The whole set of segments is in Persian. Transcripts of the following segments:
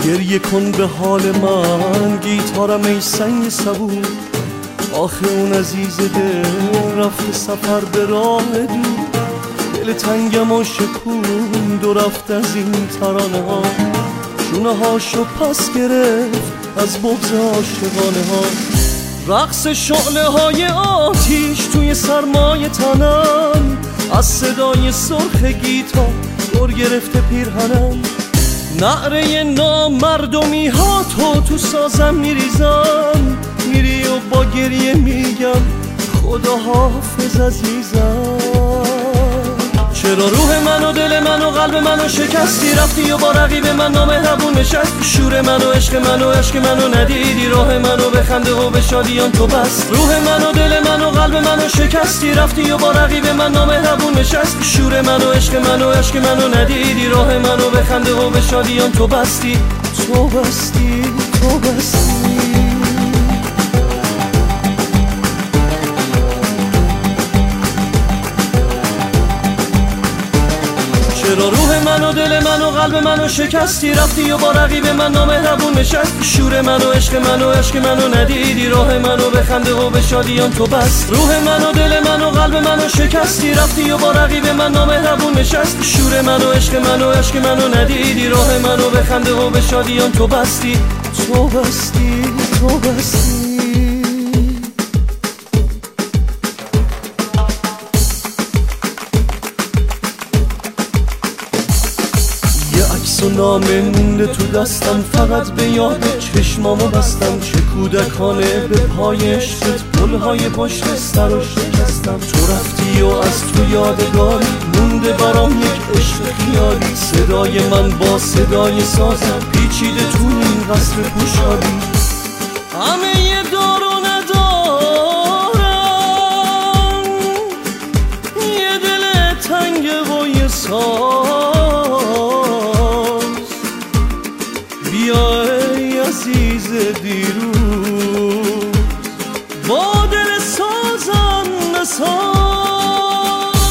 گریه کن به حال من، گیتارم ای سنگ صبور. آخه اون عزیز دل رفته سفر به راه دور، دل تنگم و شکوند و رفت از این ترانه ها. شونه هاشو پس گرفت از بغض عاشقانه ها. رقص شعله های آتیش توی سرمای تنم، از صدای سرخ گیتار دور گرفته پیرهنم. نعره نامردمی ها تو سازم میریزم، میری و با گریه میگم خدا حافظ عزیزم. چرا روح من و دل من و قلب من و شکستی، رفتی و با رقیب من نامهربون نشستی. شور من و عشق من و عشق منو ندیدی، راه منو به خنده و به شادیان تو بست. روح من و دل من و قلب من و شکستی، رفتی و با رقیب من نامهربون نشستی. شور من و عشق من و عشق منو ندیدی، راه منو به خنده و به شادیان تو بستی. تو بستی، تو بستی. چرا روح من و دل من و قلب من و شکستی، رفتی و با رقیب من نامهربون نشستی. شور من و عشق من و عشق منو ندیدی، راه منو به خنده و به شادیان تو بست. روح من و دل من و قلب من و شکستی، رفتی و با رقیب من نامهربون نشستی. شور من و عشق من و عشق منو ندیدی، راه منو به خنده و به شادیان تو بستی. تو بستی، تو بستی. و نامه مونده تو دستم، فقط به یاد چشمامو بستم. چه کودکانه به پای عشقت پلهای پشت سر و شکستم. تو رفتی و از تو یادگاری مونده برام یک عشق خیالی. صدای من با صدای سازم پیچیده تو این قصر پوشالی. همه یه دار و ندارم، یه دل تنگه و یه بیا ای عزیز دیروز، با دل سازم بساز.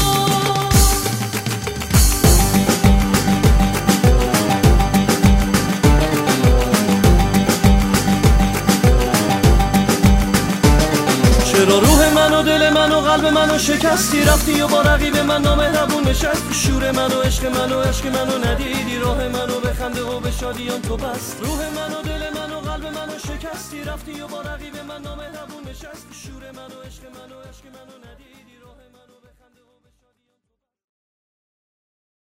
چرا روح من و دل من و قلب من و شکستی، رفتی و با رقیب من نامهربون نشستی. شور من و عشق من و عشق منو ندیدی، راه منو به خنده و به شادیان تو بست. روح من و دل من و قلب من و شکستی، رفتی و با رقیب من نامهربون نشستی. شور من و عشق من و عشق منو ندیدی.